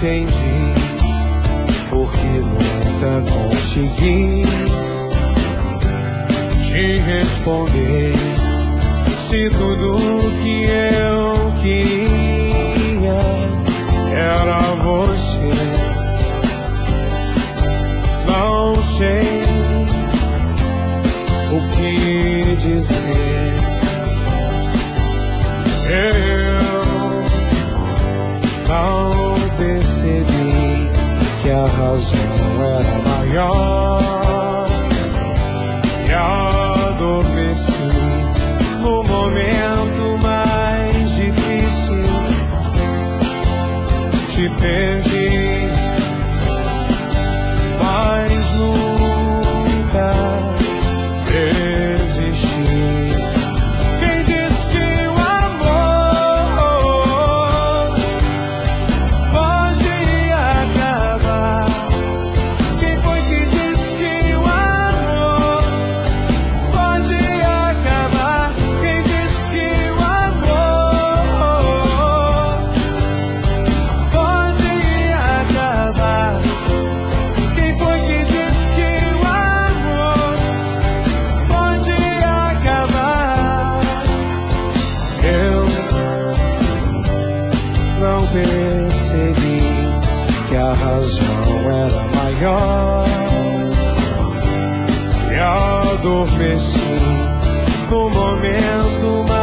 entendi, porque nunca consegui te responder. Se tudo que eu queria era você, não sei o que dizer. Eu não percebi que a razão era maior e adormeci no momento mais difícil. Te perdi, mas nunca desisti. Quem diz que o amor pode acabar? Quem foi que disse que o amor pode acabar? Quem disse que o amor pode acabar? Quem foi que disse que o amor pode acabar? Eu não percebi que a razão era maior e adormeci no momento mais